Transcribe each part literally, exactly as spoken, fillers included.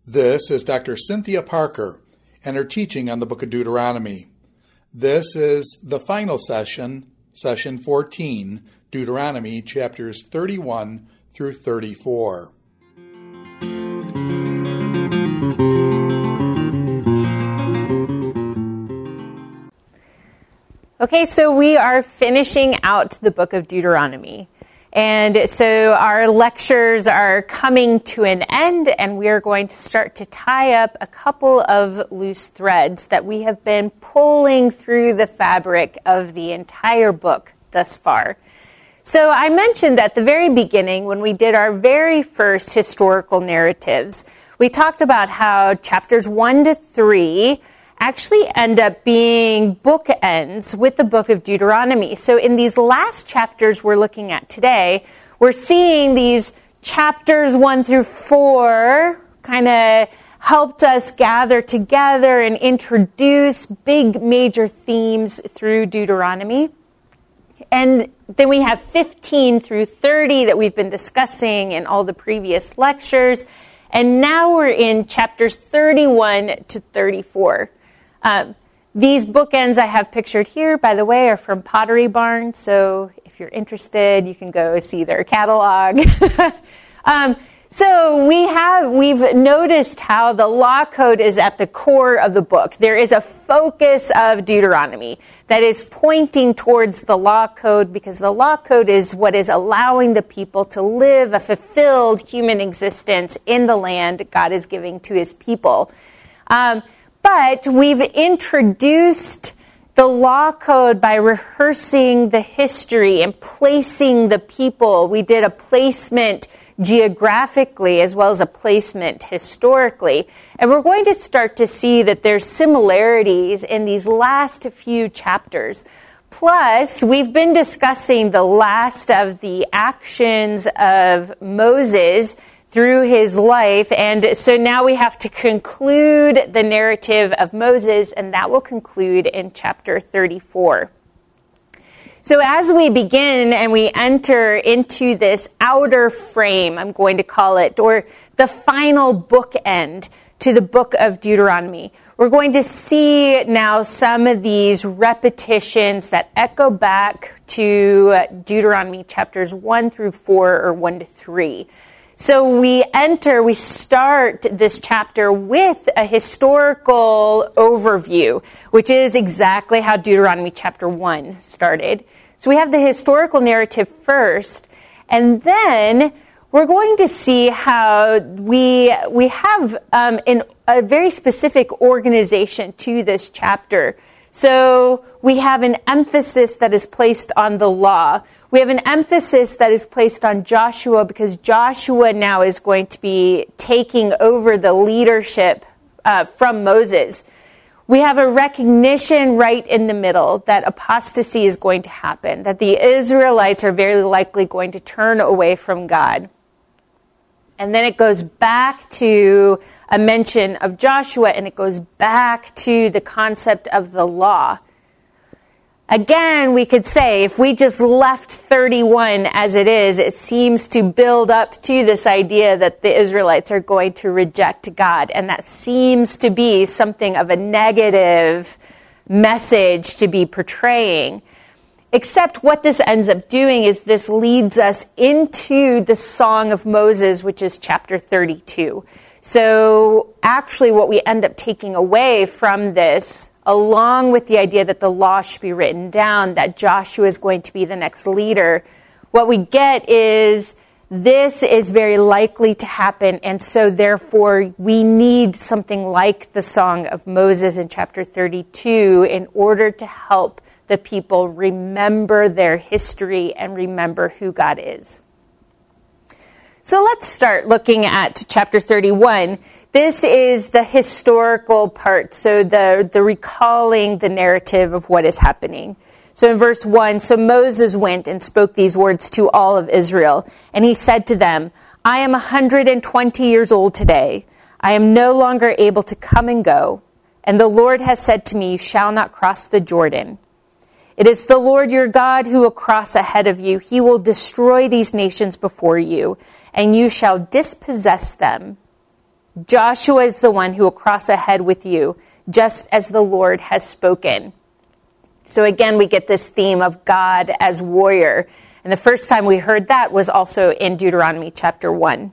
This is Doctor Cynthia Parker and her teaching on the book of Deuteronomy. This is the final session, session fourteen, Deuteronomy chapters thirty-one through thirty-four. Okay, so we are finishing out the book of Deuteronomy. And so our lectures are coming to an end, and we are going to start to tie up a couple of loose threads that we have been pulling through the fabric of the entire book thus far. So I mentioned at the very beginning, when we did our very first historical narratives, we talked about how chapters one to three actually end up being bookends with the book of Deuteronomy. So in these last chapters we're looking at today, we're seeing these chapters one through four kind of helped us gather together and introduce big major themes through Deuteronomy. And then we have fifteen through thirty that we've been discussing in all the previous lectures. And now we're in chapters thirty-one to thirty-four. Um, these bookends I have pictured here, by the way, are from Pottery Barn. So if you're interested, you can go see their catalog. um, so we have, we've noticed how the law code is at the core of the book. There is a focus of Deuteronomy that is pointing towards the law code, because the law code is what is allowing the people to live a fulfilled human existence in the land God is giving to his people. Um, But we've introduced the law code by rehearsing the history and placing the people. We did a placement geographically as well as a placement historically. And we're going to start to see that there's similarities in these last few chapters. Plus, we've been discussing the last of the actions of Moses through his life, and so now we have to conclude the narrative of Moses, and that will conclude in chapter thirty-four. So as we begin and we enter into this outer frame, I'm going to call it, or the final bookend to the book of Deuteronomy, we're going to see now some of these repetitions that echo back to Deuteronomy chapters one through four, or one to three. So we enter, we start this chapter with a historical overview, which is exactly how Deuteronomy chapter one started. So we have the historical narrative first, and then we're going to see how we we have um, an, a very specific organization to this chapter. So we have an emphasis that is placed on the law. We have an emphasis that is placed on Joshua, because Joshua now is going to be taking over the leadership uh, from Moses. We have a recognition right in the middle that apostasy is going to happen, that the Israelites are very likely going to turn away from God. And then it goes back to a mention of Joshua, and it goes back to the concept of the law. Again, we could say if we just left thirty-one as it is, it seems to build up to this idea that the Israelites are going to reject God. And that seems to be something of a negative message to be portraying. Except what this ends up doing is this leads us into the Song of Moses, which is chapter thirty-two. So actually what we end up taking away from this, along with the idea that the law should be written down, that Joshua is going to be the next leader, what we get is this is very likely to happen, and so therefore we need something like the Song of Moses in chapter thirty-two in order to help the people remember their history and remember who God is. So let's start looking at chapter thirty-one. This is the historical part, so the, the recalling the narrative of what is happening. So in verse one, so Moses went and spoke these words to all of Israel, and he said to them, I am one hundred twenty years old today. I am no longer able to come and go, and the Lord has said to me, you shall not cross the Jordan. It is the Lord your God who will cross ahead of you. He will destroy these nations before you, and you shall dispossess them. Joshua is the one who will cross ahead with you, just as the Lord has spoken. So again, we get this theme of God as warrior. And the first time we heard that was also in Deuteronomy chapter one.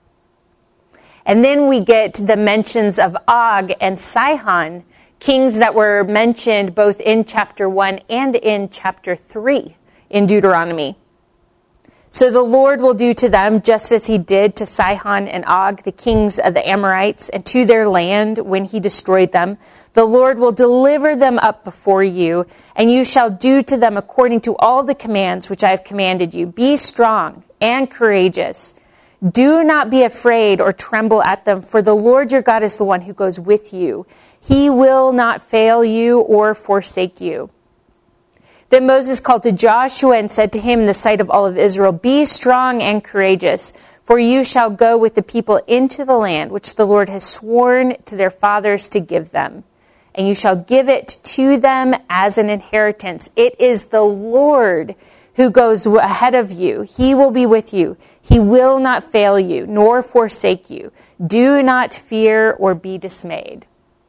And then we get the mentions of Og and Sihon, kings that were mentioned both in chapter one and in chapter three in Deuteronomy. So the Lord will do to them just as he did to Sihon and Og, the kings of the Amorites, and to their land when he destroyed them. The Lord will deliver them up before you, and you shall do to them according to all the commands which I have commanded you. Be strong and courageous. Do not be afraid or tremble at them, for the Lord your God is the one who goes with you. He will not fail you or forsake you. Then Moses called to Joshua and said to him in the sight of all of Israel, Be strong and courageous, for you shall go with the people into the land which the Lord has sworn to their fathers to give them. And you shall give it to them as an inheritance. It is the Lord who goes ahead of you. He will be with you. He will not fail you, nor forsake you. Do not fear or be dismayed.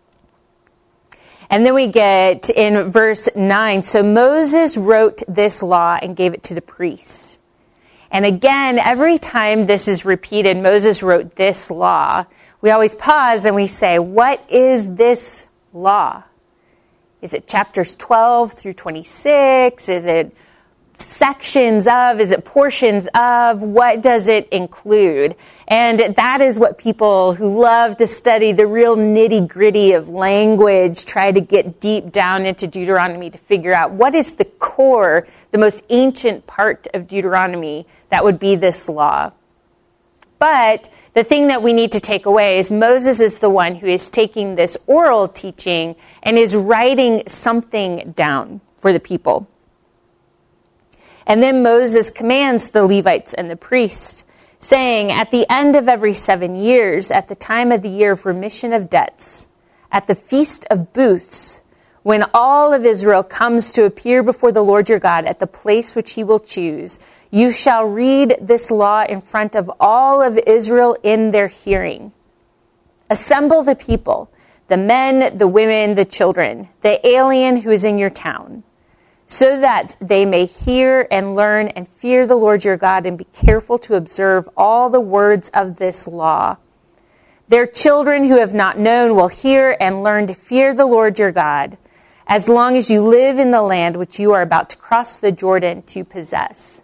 And then we get in verse nine, so Moses wrote this law and gave it to the priests. And again, every time this is repeated, Moses wrote this law, we always pause and we say, what is this law? Is it chapters twelve through twenty-six? Is it sections of? Is it portions of? What does it include? And that is what people who love to study the real nitty-gritty of language try to get deep down into Deuteronomy to figure out what is the core, the most ancient part of Deuteronomy that would be this law. But the thing that we need to take away is Moses is the one who is taking this oral teaching and is writing something down for the people. And then Moses commands the Levites and the priests, saying, at the end of every seven years, at the time of the year of remission of debts, at the Feast of Booths, when all of Israel comes to appear before the Lord your God at the place which he will choose, you shall read this law in front of all of Israel in their hearing. Assemble the people, the men, the women, the children, the alien who is in your town, so that they may hear and learn and fear the Lord your God and be careful to observe all the words of this law. Their children who have not known will hear and learn to fear the Lord your God, as long as you live in the land which you are about to cross the Jordan to possess.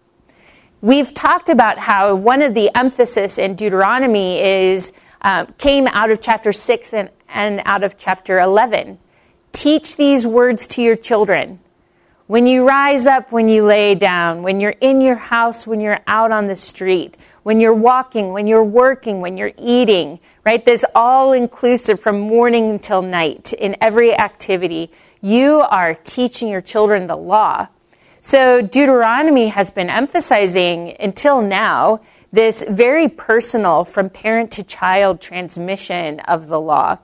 We've talked about how one of the emphasis in Deuteronomy is uh, came out of chapter six and, and out of chapter eleven. Teach these words to your children. When you rise up, when you lay down, when you're in your house, when you're out on the street, when you're walking, when you're working, when you're eating, right? This all-inclusive from morning until night in every activity. You are teaching your children the law. So Deuteronomy has been emphasizing until now this very personal from parent to child transmission of the law.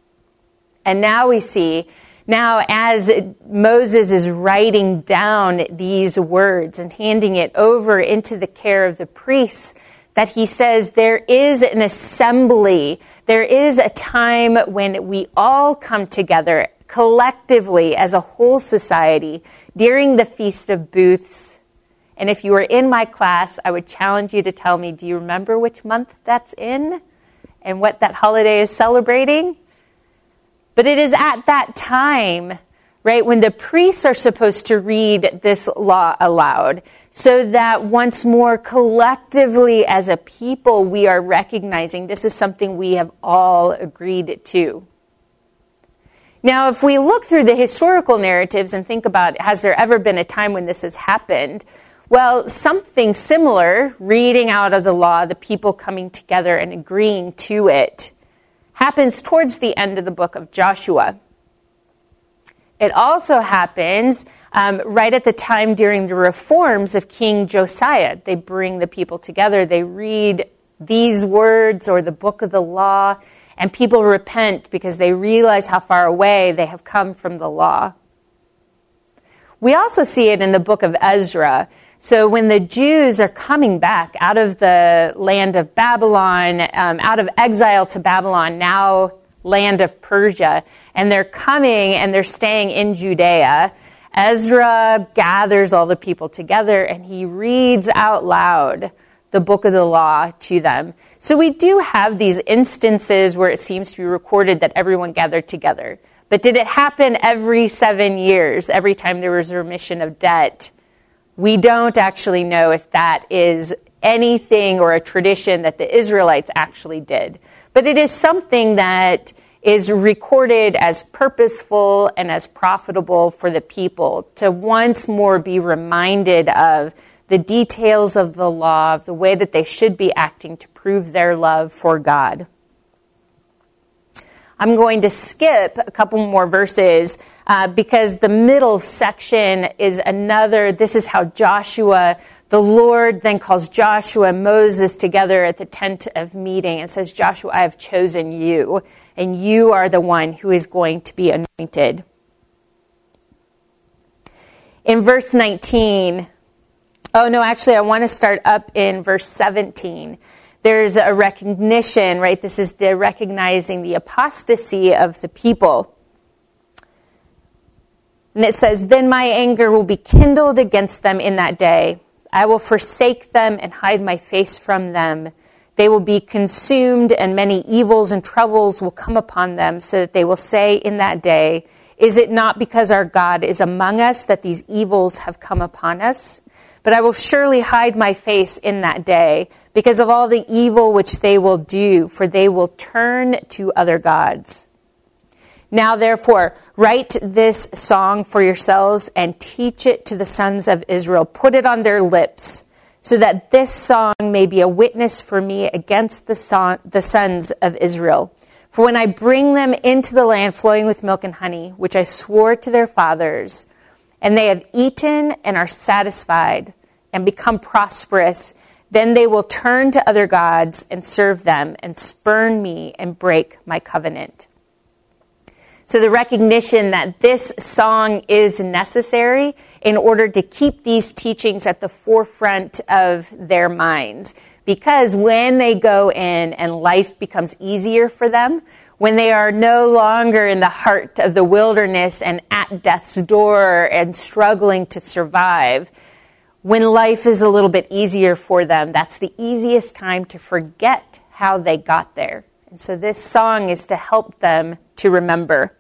And now we see Now, as Moses is writing down these words and handing it over into the care of the priests, that he says there is an assembly, there is a time when we all come together collectively as a whole society during the Feast of Booths. And if you were in my class, I would challenge you to tell me, do you remember which month that's in and what that holiday is celebrating? But it is at that time, right, when the priests are supposed to read this law aloud, so that once more collectively as a people we are recognizing this is something we have all agreed to. Now, if we look through the historical narratives and think about, has there ever been a time when this has happened? Well, something similar, reading out of the law, the people coming together and agreeing to it, happens towards the end of the book of Joshua. It also happens um, right at the time during the reforms of King Josiah. They bring the people together, they read these words or the book of the law, and people repent because they realize how far away they have come from the law. We also see it in the book of Ezra. So when the Jews are coming back out of the land of Babylon, um, out of exile to Babylon, now land of Persia, and they're coming and they're staying in Judea, Ezra gathers all the people together and he reads out loud the book of the law to them. So we do have these instances where it seems to be recorded that everyone gathered together. But did it happen every seven years, every time there was a remission of debt? We don't actually know if that is anything or a tradition that the Israelites actually did. But it is something that is recorded as purposeful and as profitable for the people to once more be reminded of the details of the law, of the way that they should be acting to prove their love for God. I'm going to skip a couple more verses uh, because the middle section is another, this is how Joshua, the Lord then calls Joshua and Moses together at the tent of meeting and says, Joshua, I have chosen you, and you are the one who is going to be anointed. In verse nineteen, oh no, actually I want to start up in verse seventeen. There's a recognition, right? This is the recognizing the apostasy of the people. And it says, then my anger will be kindled against them in that day. I will forsake them and hide my face from them. They will be consumed, and many evils and troubles will come upon them, so that they will say in that day, is it not because our God is among us that these evils have come upon us? But I will surely hide my face in that day because of all the evil which they will do, for they will turn to other gods. Now, therefore, write this song for yourselves and teach it to the sons of Israel. Put it on their lips, so that this song may be a witness for me against the, son, the sons of Israel. For when I bring them into the land flowing with milk and honey, which I swore to their fathers, and they have eaten and are satisfied and become prosperous, then they will turn to other gods and serve them and spurn me and break my covenant. So the recognition that this song is necessary in order to keep these teachings at the forefront of their minds. Because when they go in and life becomes easier for them, when they are no longer in the heart of the wilderness and at death's door and struggling to survive, when life is a little bit easier for them, that's the easiest time to forget how they got there. And so this song is to help them to remember.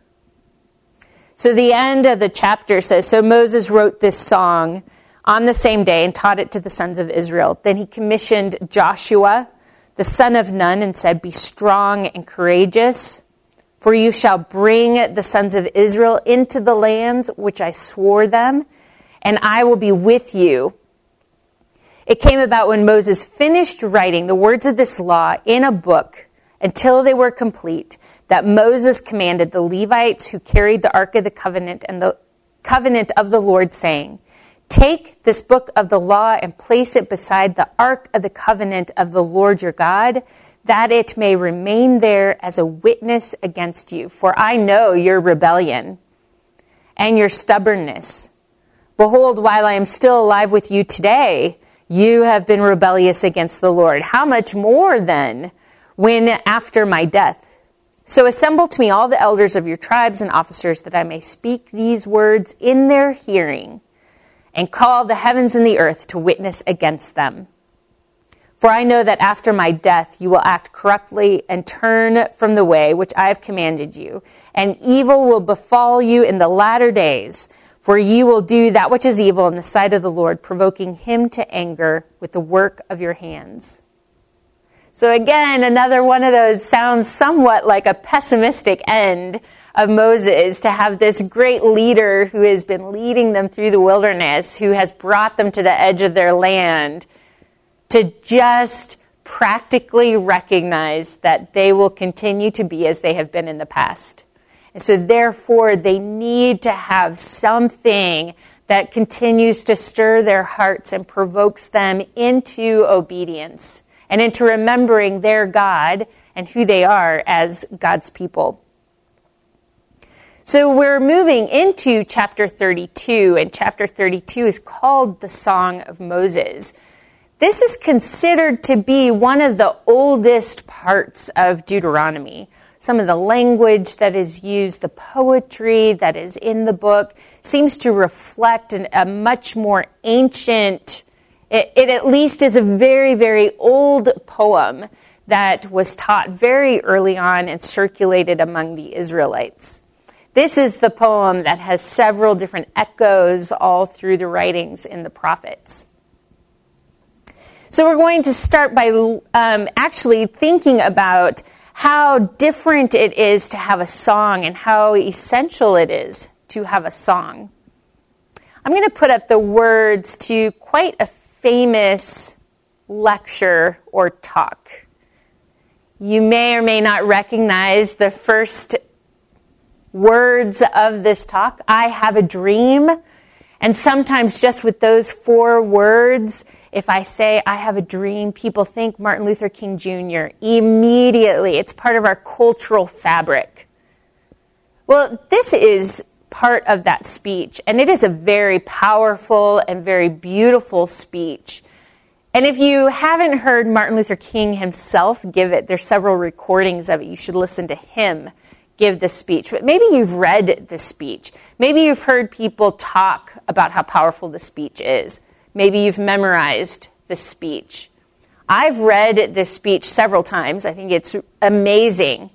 So the end of the chapter says, so Moses wrote this song on the same day and taught it to the sons of Israel. Then he commissioned Joshua, the son of Nun, and said, be strong and courageous, for you shall bring the sons of Israel into the lands which I swore them, and I will be with you. It came about when Moses finished writing the words of this law in a book until they were complete, that Moses commanded the Levites who carried the Ark of the Covenant and the covenant of the Lord, saying, take this book of the law and place it beside the Ark of the Covenant of the Lord your God, that it may remain there as a witness against you. For I know your rebellion and your stubbornness. Behold, while I am still alive with you today, you have been rebellious against the Lord. How much more then when after my death? So assemble to me all the elders of your tribes and officers, that I may speak these words in their hearing, and call the heavens and the earth to witness against them. For I know that after my death you will act corruptly and turn from the way which I have commanded you, and evil will befall you in the latter days, for you will do that which is evil in the sight of the Lord, provoking him to anger with the work of your hands. So again, another one of those sounds somewhat like a pessimistic end of Moses, to have this great leader who has been leading them through the wilderness, who has brought them to the edge of their land, to just practically recognize that they will continue to be as they have been in the past. And so therefore, they need to have something that continues to stir their hearts and provokes them into obedience and into remembering their God and who they are as God's people. So we're moving into chapter thirty-two, and chapter thirty-two is called the Song of Moses. This is considered to be one of the oldest parts of Deuteronomy. Some of the language that is used, the poetry that is in the book, seems to reflect an, a much more ancient, it, it at least is a very, very old poem that was taught very early on and circulated among the Israelites. This is the poem that has several different echoes all through the writings in the prophets. So we're going to start by um, actually thinking about how different it is to have a song and how essential it is to have a song. I'm going to put up the words to quite a famous lecture or talk. You may or may not recognize the first words of this talk. I have a dream. And sometimes just with those four words, if I say I have a dream, people think Martin Luther King Junior Immediately, it's part of our cultural fabric. Well, this is part of that speech, and it is a very powerful and very beautiful speech. And if you haven't heard Martin Luther King himself give it, there's several recordings of it. You should listen to him give the speech. But maybe you've read the speech. Maybe you've heard people talk about how powerful the speech is. Maybe you've memorized the speech. I've read this speech several times. I think it's amazing.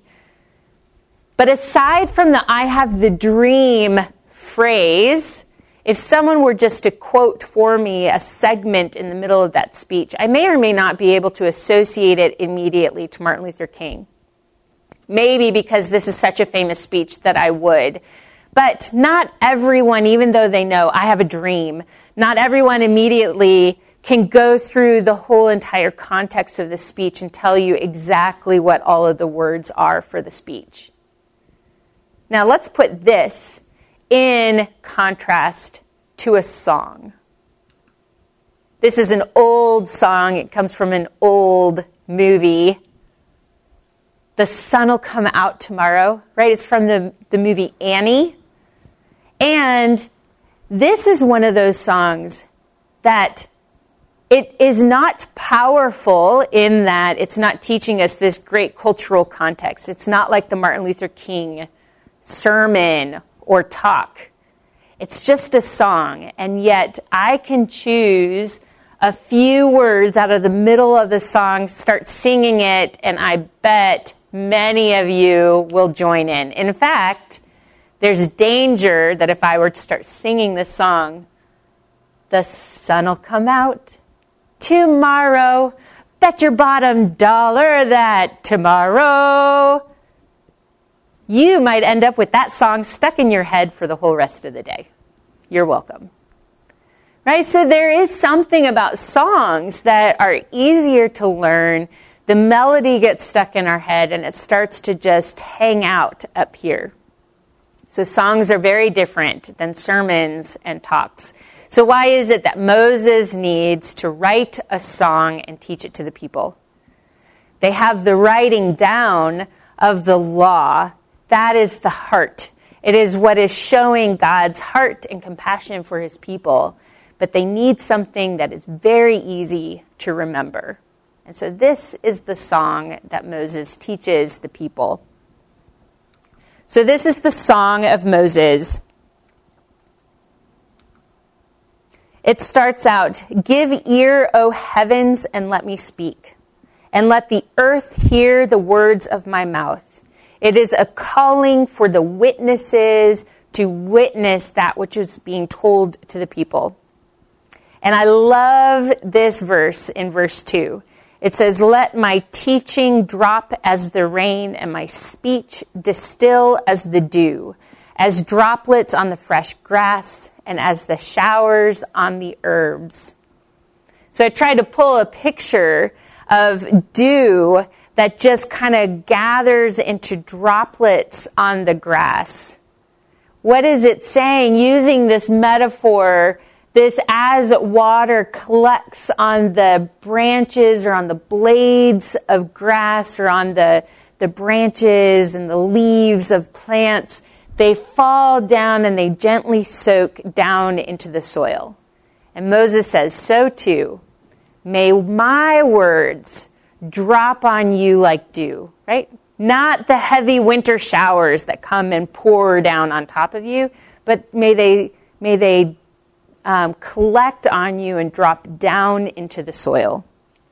But aside from the I have the dream phrase, if someone were just to quote for me a segment in the middle of that speech, I may or may not be able to associate it immediately to Martin Luther King. Maybe because this is such a famous speech that I would. But not everyone, even though they know I have a dream, not everyone immediately can go through the whole entire context of the speech and tell you exactly what all of the words are for the speech. Now let's put this in contrast to a song. This is an old song. It comes from an old movie. The sun will come out tomorrow, right? It's from the, the movie Annie. And this is one of those songs that it is not powerful in that it's not teaching us this great cultural context. It's not like the Martin Luther King sermon or talk. It's just a song, and yet I can choose a few words out of the middle of the song, start singing it, and I bet many of you will join in. In fact, there's danger that if I were to start singing this song, the sun will come out tomorrow. Bet your bottom dollar that tomorrow. You might end up with that song stuck in your head for the whole rest of the day. You're welcome. Right? So there is something about songs that are easier to learn. The melody gets stuck in our head and it starts to just hang out up here. So songs are very different than sermons and talks. So why is it that Moses needs to write a song and teach it to the people? They have the writing down of the law. That is the heart. It is what is showing God's heart and compassion for his people. But they need something that is very easy to remember. And so this is the song that Moses teaches the people. So this is the Song of Moses. It starts out, "Give ear, O heavens, and let me speak, and let the earth hear the words of my mouth. It is a calling for the witnesses to witness that which is being told to the people." And I love this verse in verse two. It says, "Let my teaching drop as the rain and my speech distill as the dew, as droplets on the fresh grass and as the showers on the herbs." So I tried to pull a picture of dew that just kind of gathers into droplets on the grass. What is it saying? Using this metaphor, this as water collects on the branches or on the blades of grass or on the, the branches and the leaves of plants, They fall down and they gently soak down into the soil. And Moses says, so too, may my words drop on you like dew, right? Not the heavy winter showers that come and pour down on top of you, but may they may they um, collect on you and drop down into the soil.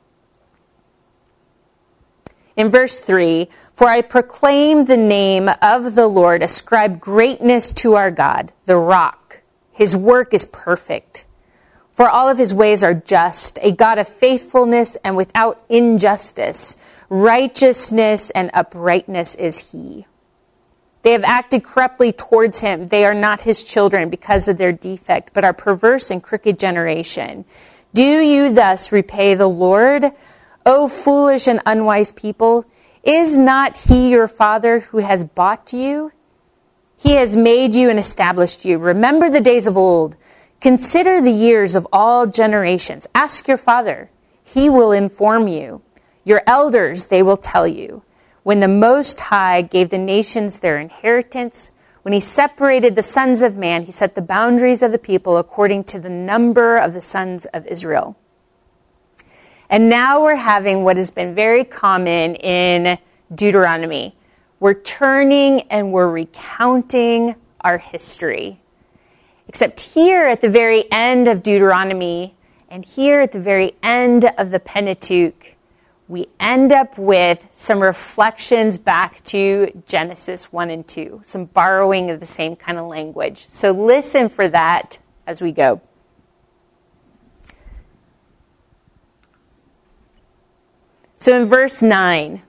In verse three, for I proclaim the name of the Lord, ascribe greatness to our God, the rock. His work is perfect. For all of his ways are just, a God of faithfulness and without injustice. Righteousness and uprightness is he. They have acted corruptly towards him. They are not his children because of their defect, but are perverse and crooked generation. Do you thus repay the Lord, O foolish and unwise people? Is not he your father who has bought you? He has made you and established you. Remember the days of old. Consider the years of all generations. Ask your father. He will inform you. Your elders, they will tell you. When the Most High gave the nations their inheritance, when he separated the sons of man, he set the boundaries of the people according to the number of the sons of Israel. And now we're having what has been very common in Deuteronomy. We're turning and we're recounting our history. Except here at the very end of Deuteronomy and here at the very end of the Pentateuch, we end up with some reflections back to Genesis one and two, some borrowing of the same kind of language. So listen for that as we go. So in verse nine,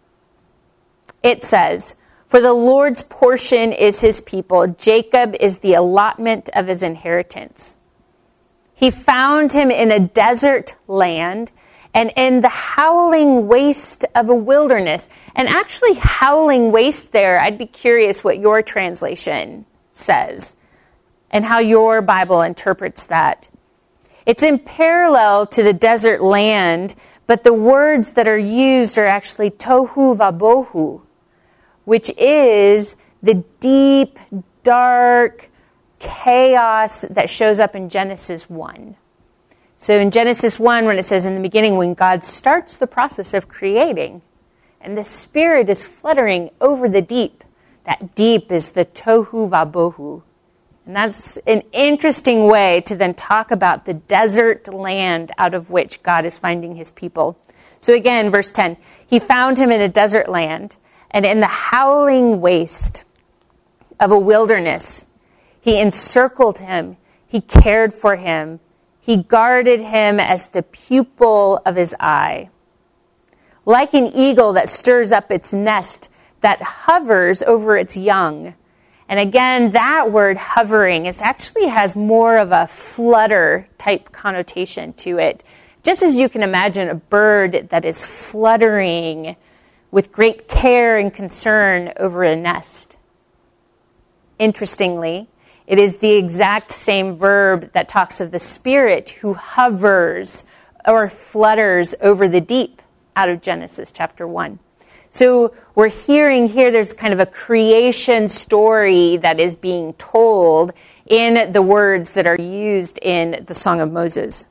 it says, for the Lord's portion is his people. Jacob is the allotment of his inheritance. He found him in a desert land and in the howling waste of a wilderness. And actually, howling waste there, I'd be curious what your translation says and how your Bible interprets that. It's in parallel to the desert land, but the words that are used are actually tohu vabohu, which is the deep, dark chaos that shows up in Genesis one. So in Genesis one, when it says in the beginning, when God starts the process of creating, and the Spirit is fluttering over the deep, that deep is the tohu vabohu. And that's an interesting way to then talk about the desert land out of which God is finding his people. So again, verse ten, he found him in a desert land, and in the howling waste of a wilderness, he encircled him, he cared for him, he guarded him as the pupil of his eye. Like an eagle that stirs up its nest, that hovers over its young. And again, that word hovering is actually has more of a flutter type connotation to it. Just as you can imagine a bird that is fluttering with great care and concern over a nest. Interestingly, it is the exact same verb that talks of the Spirit who hovers or flutters over the deep out of Genesis chapter one. So we're hearing here there's kind of a creation story that is being told in the words that are used in the Song of Moses.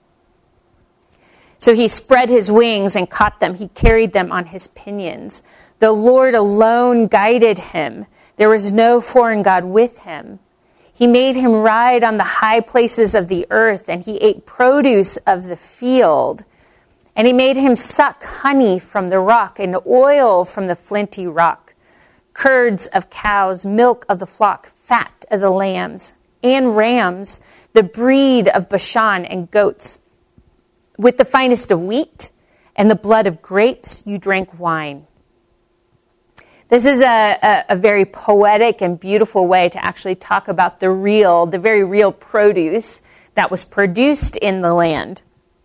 So he spread his wings and caught them. He carried them on his pinions. The Lord alone guided him. There was no foreign god with him. He made him ride on the high places of the earth, and he ate produce of the field. And he made him suck honey from the rock and oil from the flinty rock, curds of cows, milk of the flock, fat of the lambs and rams, the breed of Bashan and goats. With the finest of wheat and the blood of grapes, you drank wine. This is a, a, a very poetic and beautiful way to actually talk about the real, the very real produce that was produced in the land.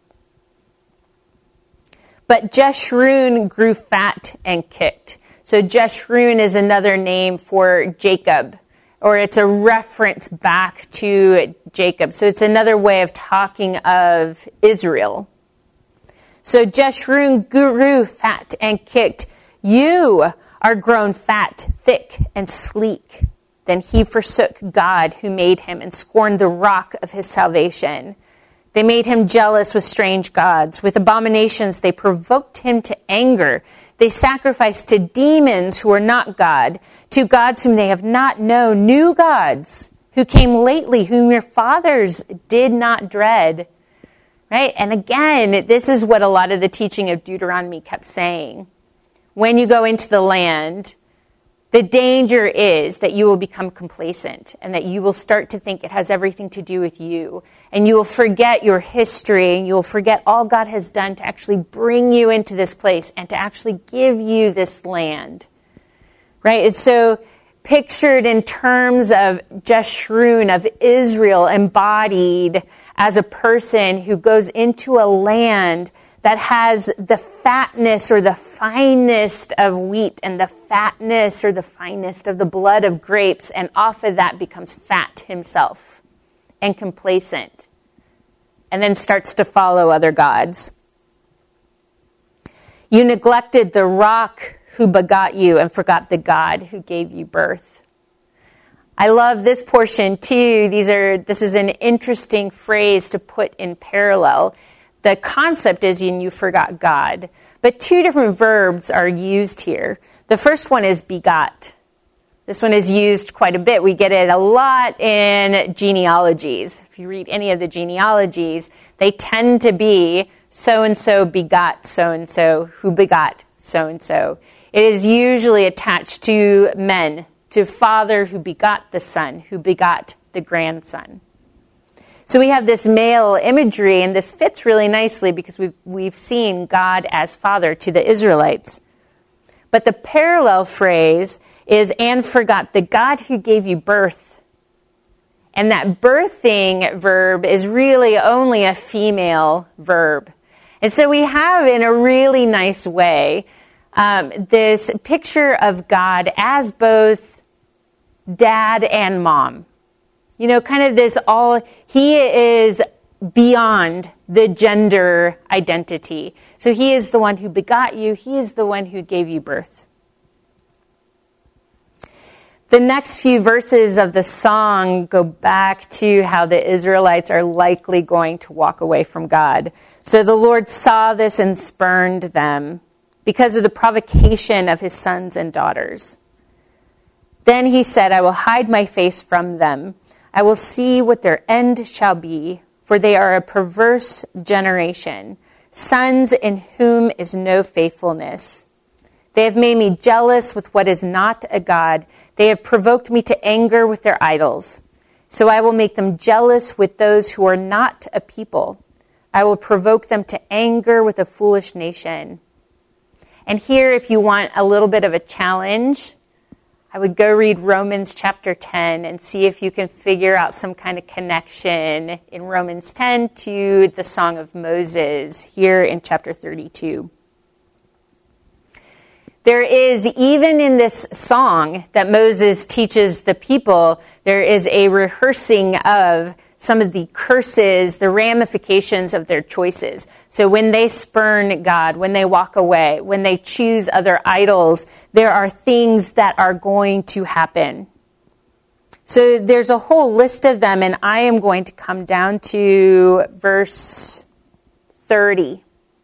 But Jeshurun grew fat and kicked. So Jeshurun is another name for Jacob, or it's a reference back to Jacob. So it's another way of talking of Israel. So Jeshurun grew fat and kicked. You are grown fat, thick, and sleek. Then he forsook God who made him and scorned the rock of his salvation. They made him jealous with strange gods. With abominations they provoked him to anger. They sacrificed to demons who are not God, to gods whom they have not known, new gods who came lately, whom your fathers did not dread. Right? And again, this is what a lot of the teaching of Deuteronomy kept saying. When you go into the land, the danger is that you will become complacent and that you will start to think it has everything to do with you. And you will forget your history and you will forget all God has done to actually bring you into this place and to actually give you this land. Right? It's so pictured in terms of Jeshurun, of Israel, embodied as a person who goes into a land that has the fatness or the finest of wheat and the fatness or the finest of the blood of grapes, and off of that becomes fat himself and complacent, and then starts to follow other gods. You neglected the rock who begot you and forgot the God who gave you birth. I love this portion too. These are this is an interesting phrase to put in parallel. The concept is you forgot God. But two different verbs are used here. The first one is begot. This one is used quite a bit. We get it a lot in genealogies. If you read any of the genealogies, they tend to be so-and-so begot so-and-so, who begot so-and-so. It is usually attached to men, to father who begot the son, who begot the grandson. So we have this male imagery, and this fits really nicely because we've, we've seen God as Father to the Israelites. But the parallel phrase is, and forgot the God who gave you birth. And that birthing verb is really only a female verb. And so we have, in a really nice way, um, this picture of God as both dad and mom. You know, kind of this all, he is beyond the gender identity. So he is the one who begot you. He is the one who gave you birth. The next few verses of the song go back to how the Israelites are likely going to walk away from God. So the Lord saw this and spurned them because of the provocation of his sons and daughters. Then he said, I will hide my face from them. I will see what their end shall be, for they are a perverse generation, sons in whom is no faithfulness. They have made me jealous with what is not a God. They have provoked me to anger with their idols. So I will make them jealous with those who are not a people. I will provoke them to anger with a foolish nation. And here, if you want a little bit of a challenge, I would go read Romans chapter ten and see if you can figure out some kind of connection in Romans ten to the Song of Moses here in chapter thirty-two. There is, even in this song that Moses teaches the people, there is a rehearsing of some of the curses, the ramifications of their choices. So when they spurn God, when they walk away, when they choose other idols, there are things that are going to happen. So there's a whole list of them, and I am going to come down to verse thirty.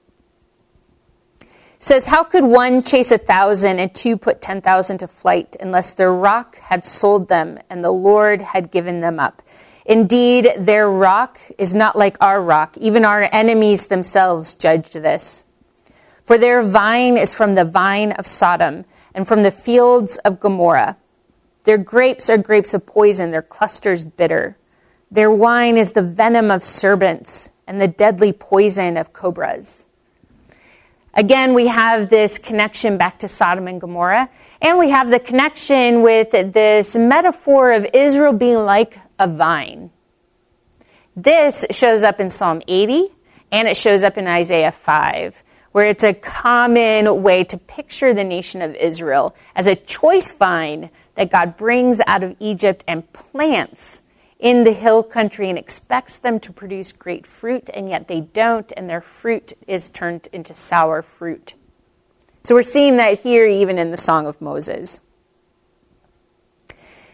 It says, how could one chase a thousand and two put ten thousand to flight unless their rock had sold them and the Lord had given them up? Indeed, their rock is not like our rock. Even our enemies themselves judged this. For their vine is from the vine of Sodom and from the fields of Gomorrah. Their grapes are grapes of poison, their clusters bitter. Their wine is the venom of serpents and the deadly poison of cobras. Again, we have this connection back to Sodom and Gomorrah, and we have the connection with this metaphor of Israel being like a vine. This shows up in Psalm eighty, and it shows up in Isaiah five, where it's a common way to picture the nation of Israel as a choice vine that God brings out of Egypt and plants in the hill country and expects them to produce great fruit, and yet they don't, and their fruit is turned into sour fruit. So we're seeing that here even in the Song of Moses.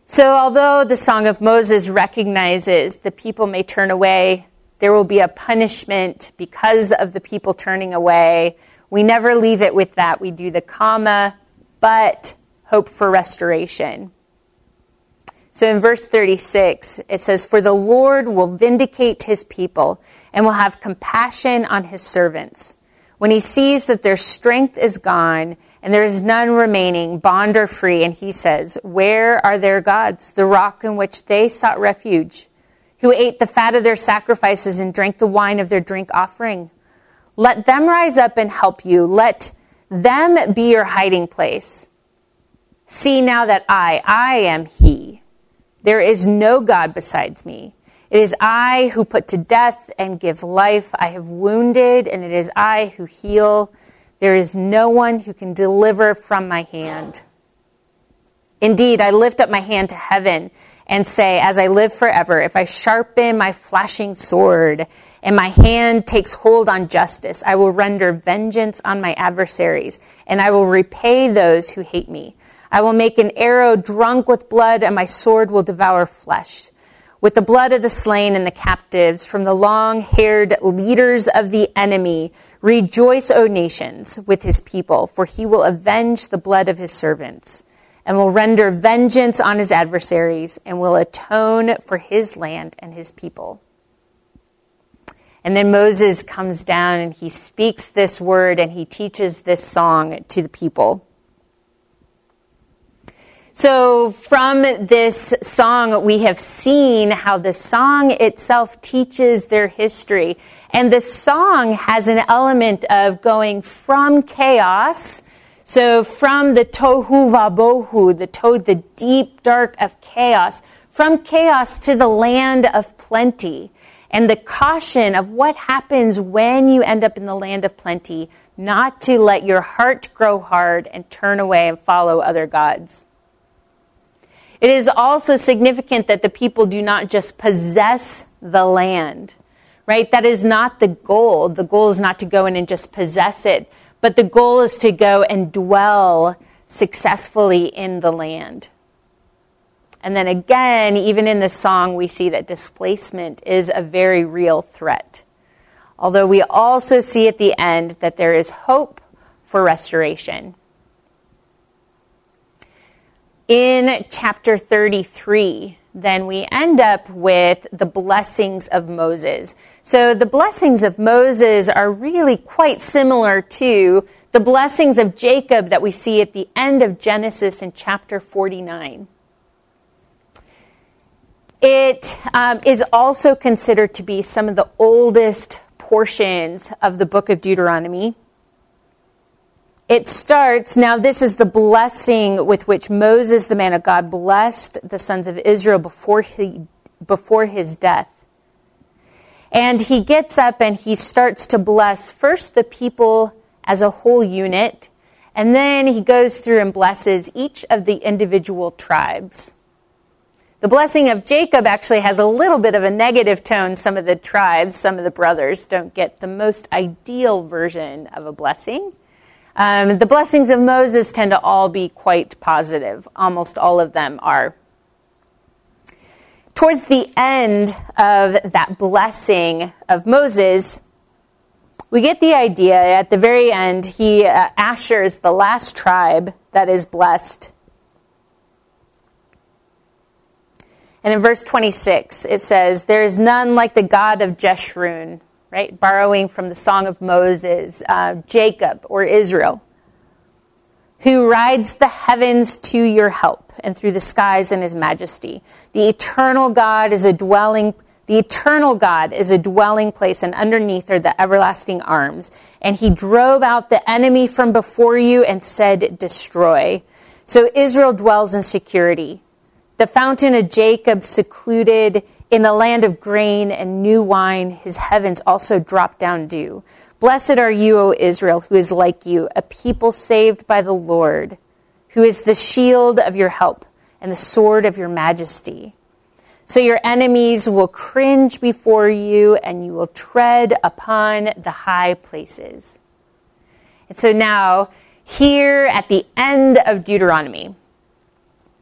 So although the Song of Moses recognizes the people may turn away, there will be a punishment because of the people turning away, we never leave it with that. We do the comma, but hope for restoration. So in verse thirty-six, it says, "For the Lord will vindicate his people and will have compassion on his servants. When he sees that their strength is gone and there is none remaining, bond or free, and he says, where are their gods, the rock in which they sought refuge, who ate the fat of their sacrifices and drank the wine of their drink offering? Let them rise up and help you. Let them be your hiding place. See now that I, I am he. There is no God besides me. It is I who put to death and give life. I have wounded, and it is I who heal. There is no one who can deliver from my hand. Indeed, I lift up my hand to heaven and say, as I live forever, if I sharpen my flashing sword and my hand takes hold on justice, I will render vengeance on my adversaries, and I will repay those who hate me. I will make an arrow drunk with blood, and my sword will devour flesh. With the blood of the slain and the captives, from the long-haired leaders of the enemy, rejoice, O nations, with his people, for he will avenge the blood of his servants, and will render vengeance on his adversaries, and will atone for his land and his people." And then Moses comes down and he speaks this word and he teaches this song to the people. So from this song, we have seen how the song itself teaches their history. And the song has an element of going from chaos, so from the tohu vabohu, the to, the deep dark of chaos, from chaos to the land of plenty. And the caution of what happens when you end up in the land of plenty, not to let your heart grow hard and turn away and follow other gods. It is also significant that the people do not just possess the land, right? That is not the goal. The goal is not to go in and just possess it, but the goal is to go and dwell successfully in the land. And then again, even in this song, we see that displacement is a very real threat. Although we also see at the end that there is hope for restoration. In chapter thirty-three, then we end up with the blessings of Moses. So the blessings of Moses are really quite similar to the blessings of Jacob that we see at the end of Genesis in chapter forty-nine. It um, is also considered to be some of the oldest portions of the book of Deuteronomy. It starts, now this is the blessing with which Moses, the man of God, blessed the sons of Israel before he, before his death. And he gets up and he starts to bless first the people as a whole unit, and then he goes through and blesses each of the individual tribes. The blessing of Jacob actually has a little bit of a negative tone. Some of the tribes, some of the brothers don't get the most ideal version of a blessing. Um, the blessings of Moses tend to all be quite positive. Almost all of them are. Towards the end of that blessing of Moses, we get the idea at the very end, he, uh, Asher is the last tribe that is blessed. And in verse twenty-six, it says, "There is none like the God of Jeshurun," right? Borrowing from the Song of Moses, uh, Jacob or Israel, "who rides the heavens to your help and through the skies in his majesty. The eternal God is a dwelling, the eternal God is a dwelling place, and underneath are the everlasting arms. And he drove out the enemy from before you and said, destroy. So Israel dwells in security. The fountain of Jacob secluded in the land of grain and new wine, his heavens also drop down dew. Blessed are you, O Israel, who is like you, a people saved by the Lord, who is the shield of your help and the sword of your majesty. So your enemies will cringe before you, and you will tread upon the high places." And so now, here at the end of Deuteronomy,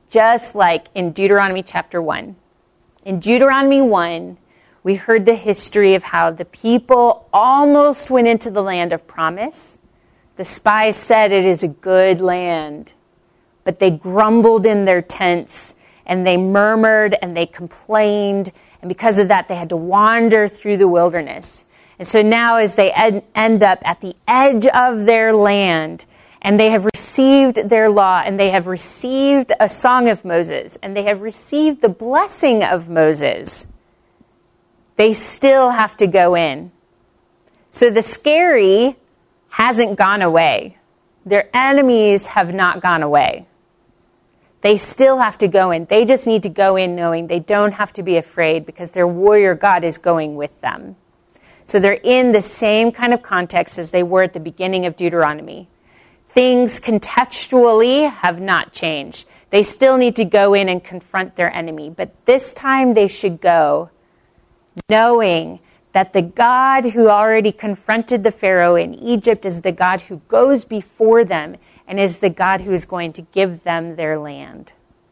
just like in Deuteronomy chapter one. In Deuteronomy one, we heard the history of how the people almost went into the land of promise. The spies said it is a good land, but they grumbled in their tents, and they murmured, and they complained, and because of that, they had to wander through the wilderness. And so now as they ed- end up at the edge of their land, and they have received their law, and they have received a song of Moses, and they have received the blessing of Moses, they still have to go in. So the scary hasn't gone away. Their enemies have not gone away. They still have to go in. They just need to go in knowing they don't have to be afraid because their warrior God is going with them. So they're in the same kind of context as they were at the beginning of Deuteronomy. Things contextually have not changed. They still need to go in and confront their enemy. But this time they should go knowing that the God who already confronted the Pharaoh in Egypt is the God who goes before them and is the God who is going to give them their land.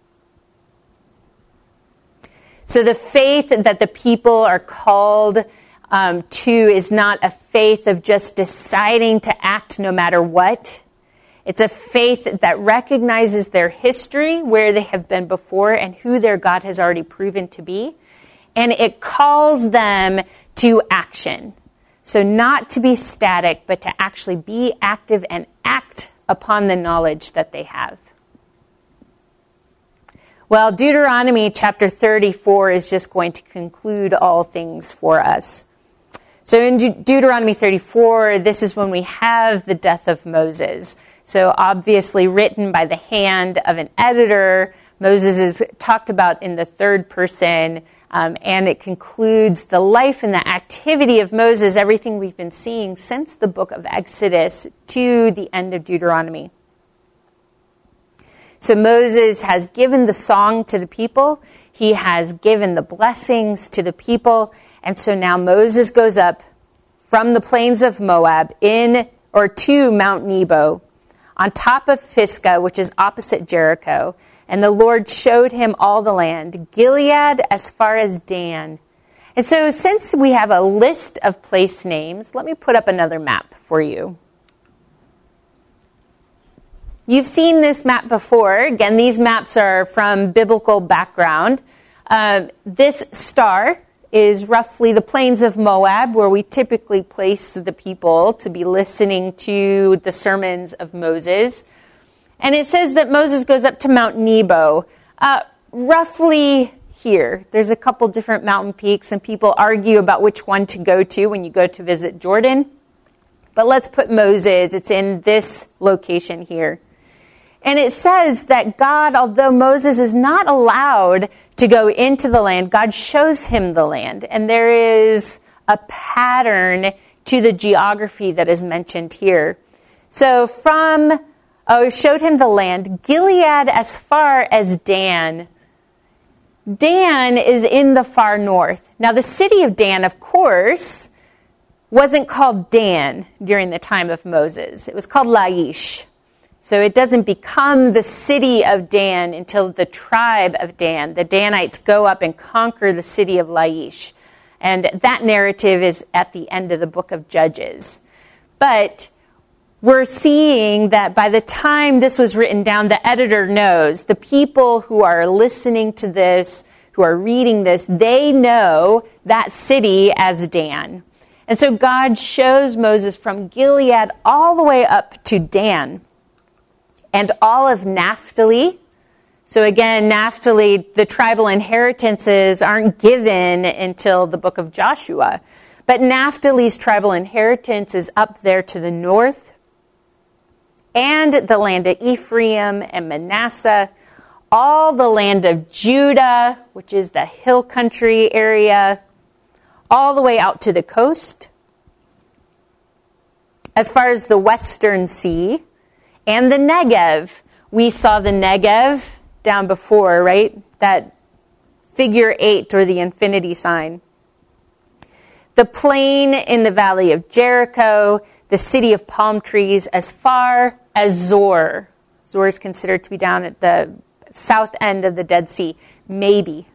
So the faith that the people are called um, to is not a faith of just deciding to act no matter what. It's a faith that recognizes their history, where they have been before, and who their God has already proven to be. And it calls them to action. So not to be static, but to actually be active and act upon the knowledge that they have. Well, Deuteronomy chapter thirty-four is just going to conclude all things for us. So in De- Deuteronomy thirty-four, this is when we have the death of Moses. So obviously written by the hand of an editor. Moses is talked about in the third person. Um, and it concludes the life and the activity of Moses, everything we've been seeing since the book of Exodus to the end of Deuteronomy. So Moses has given the song to the people. He has given the blessings to the people. And so now Moses goes up from the plains of Moab in or to Mount Nebo on top of Pisgah, which is opposite Jericho. And the Lord showed him all the land, Gilead as far as Dan. And so since we have a list of place names, let me put up another map for you. You've seen this map before. Again, these maps are from biblical background. Um, this star is roughly the plains of Moab, where we typically place the people to be listening to the sermons of Moses. And it says that Moses goes up to Mount Nebo, uh, roughly here. There's a couple different mountain peaks, and people argue about which one to go to when you go to visit Jordan. But let's put Moses. It's in this location here. And it says that God, although Moses is not allowed to go into the land, God shows him the land. And there is a pattern to the geography that is mentioned here. So from... Oh, showed him the land, Gilead as far as Dan. Dan is in the far north. Now, the city of Dan, of course, wasn't called Dan during the time of Moses. It was called Laish. So it doesn't become the city of Dan until the tribe of Dan. The Danites go up and conquer the city of Laish. And that narrative is at the end of the book of Judges. But we're seeing that by the time this was written down, the editor knows, the people who are listening to this, who are reading this, they know that city as Dan. And so God shows Moses from Gilead all the way up to Dan and all of Naphtali. So again, Naphtali, the tribal inheritances aren't given until the book of Joshua. But Naphtali's tribal inheritance is up there to the north, and the land of Ephraim and Manasseh, all the land of Judah, which is the hill country area, all the way out to the coast. As far as the western sea and the Negev, we saw the Negev down before, right? That figure eight or the infinity sign. The plain in the valley of Jericho, the city of palm trees, as far as Zor. Zor is considered to be down at the south end of the Dead Sea. Maybe.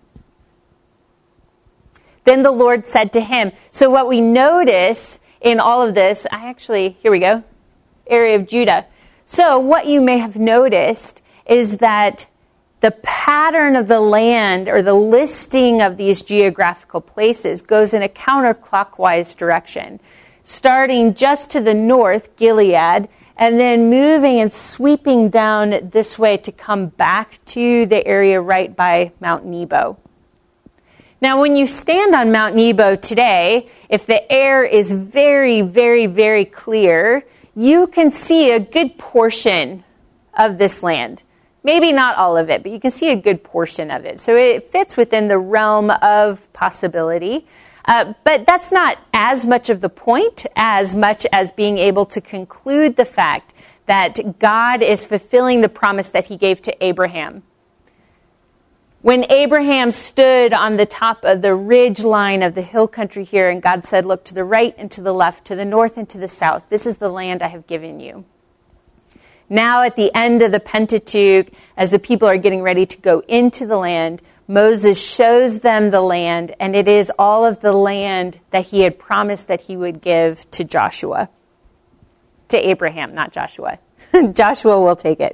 Then the Lord said to him. So what we notice in all of this, I actually, here we go, area of Judah. So what you may have noticed is that the pattern of the land or the listing of these geographical places goes in a counterclockwise direction, starting just to the north, Gilead, and then moving and sweeping down this way to come back to the area right by Mount Nebo. Now, when you stand on Mount Nebo today, if the air is very, very, very clear, you can see a good portion of this land. Maybe not all of it, but you can see a good portion of it. So it fits within the realm of possibility. Uh, but that's not as much of the point, as much as being able to conclude the fact that God is fulfilling the promise that he gave to Abraham. When Abraham stood on the top of the ridge line of the hill country here, and God said, look to the right and to the left, to the north and to the south, this is the land I have given you. Now at the end of the Pentateuch, as the people are getting ready to go into the land, Moses shows them the land, and it is all of the land that he had promised that he would give to Joshua. To Abraham, not Joshua. Joshua will take it.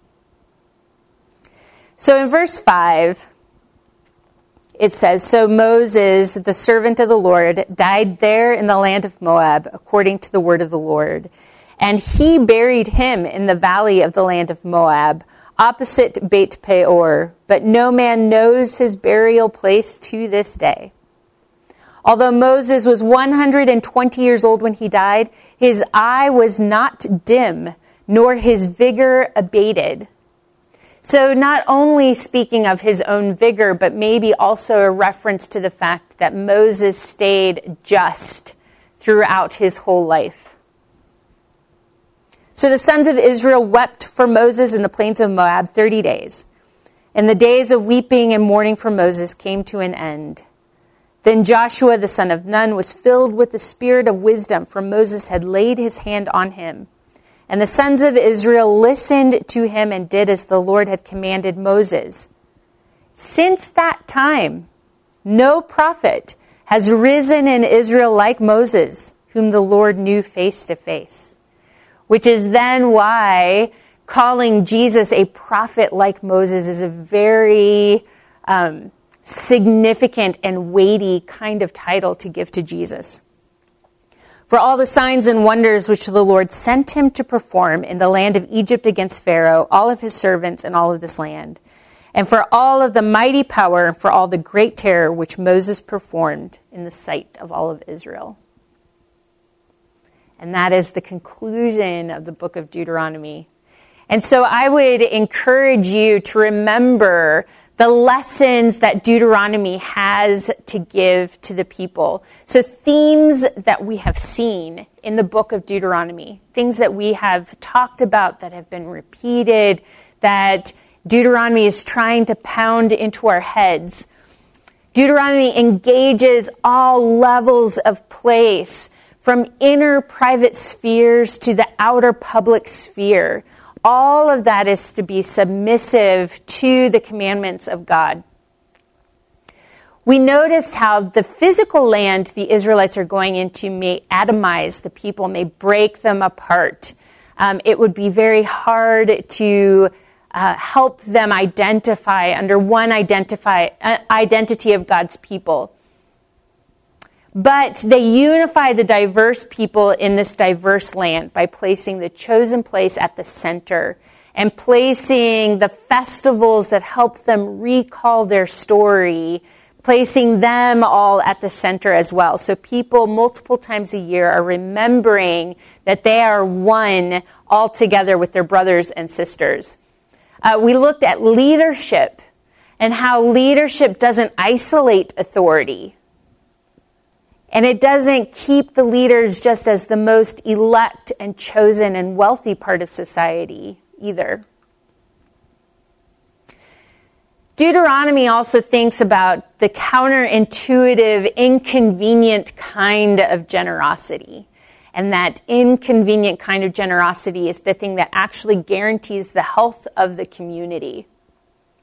So in verse five, it says, So Moses, the servant of the Lord, died there in the land of Moab, according to the word of the Lord. And he buried him in the valley of the land of Moab, opposite Beit Peor, but no man knows his burial place to this day. Although Moses was one hundred twenty years old when he died, his eye was not dim, nor his vigor abated. So not only speaking of his own vigor, but maybe also a reference to the fact that Moses stayed just throughout his whole life. So the sons of Israel wept for Moses in the plains of Moab thirty days. And the days of weeping and mourning for Moses came to an end. Then Joshua the son of Nun was filled with the spirit of wisdom, for Moses had laid his hand on him. And the sons of Israel listened to him and did as the Lord had commanded Moses. Since that time, no prophet has risen in Israel like Moses, whom the Lord knew face to face. Which is then why calling Jesus a prophet like Moses is a very um, significant and weighty kind of title to give to Jesus. For all the signs and wonders which the Lord sent him to perform in the land of Egypt against Pharaoh, all of his servants, and all of this land, and for all of the mighty power, and for all the great terror which Moses performed in the sight of all of Israel. And that is the conclusion of the book of Deuteronomy. And so I would encourage you to remember the lessons that Deuteronomy has to give to the people. So themes that we have seen in the book of Deuteronomy, things that we have talked about that have been repeated, that Deuteronomy is trying to pound into our heads. Deuteronomy engages all levels of place, from inner private spheres to the outer public sphere. All of that is to be submissive to the commandments of God. We noticed how the physical land the Israelites are going into may atomize the people, may break them apart. Um, it would be very hard to uh, help them identify under one identify, uh, identity of God's people. But they unify the diverse people in this diverse land by placing the chosen place at the center and placing the festivals that help them recall their story, placing them all at the center as well. So people multiple times a year are remembering that they are one all together with their brothers and sisters. Uh, we looked at leadership and how leadership doesn't isolate authority. And it doesn't keep the leaders just as the most elect and chosen and wealthy part of society either. Deuteronomy also thinks about the counterintuitive, inconvenient kind of generosity. And that inconvenient kind of generosity is the thing that actually guarantees the health of the community.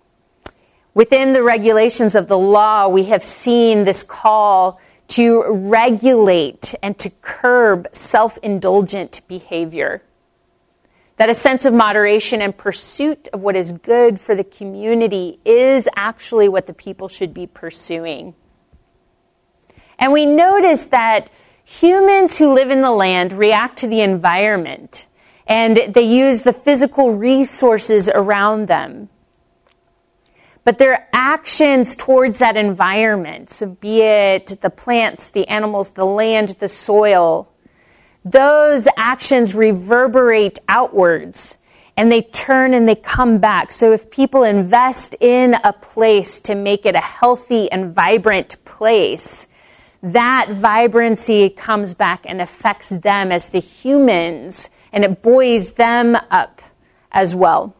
Within the regulations of the law, we have seen this call to regulate and to curb self-indulgent behavior. That a sense of moderation and pursuit of what is good for the community is actually what the people should be pursuing. And we notice that humans who live in the land react to the environment, and they use the physical resources around them. But their actions towards that environment, so be it the plants, the animals, the land, the soil, those actions reverberate outwards and they turn and they come back. So if people invest in a place to make it a healthy and vibrant place, that vibrancy comes back and affects them as the humans, and it buoys them up as well.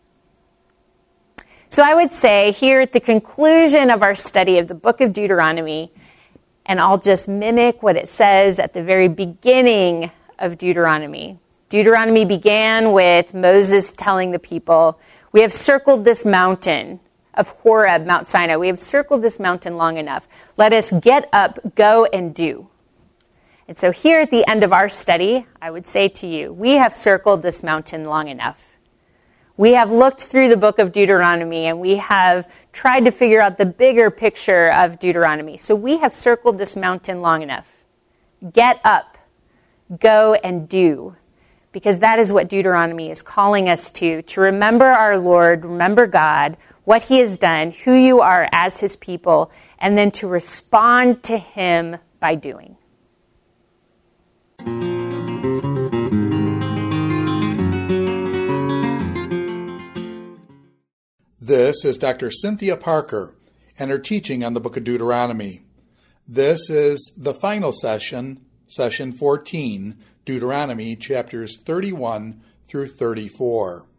So I would say here at the conclusion of our study of the book of Deuteronomy, and I'll just mimic what it says at the very beginning of Deuteronomy. Deuteronomy began with Moses telling the people, we have circled this mountain of Horeb, Mount Sinai. We have circled this mountain long enough. Let us get up, go and do. And so here at the end of our study, I would say to you, we have circled this mountain long enough. We have looked through the book of Deuteronomy and we have tried to figure out the bigger picture of Deuteronomy. So we have circled this mountain long enough. Get up, go and do. Because that is what Deuteronomy is calling us to, to remember our Lord, remember God, what he has done, who you are as his people, and then to respond to him by doing. This is Doctor Cynthia Parker and her teaching on the book of Deuteronomy. This is the final session, session fourteen, Deuteronomy chapters thirty-one through thirty-four.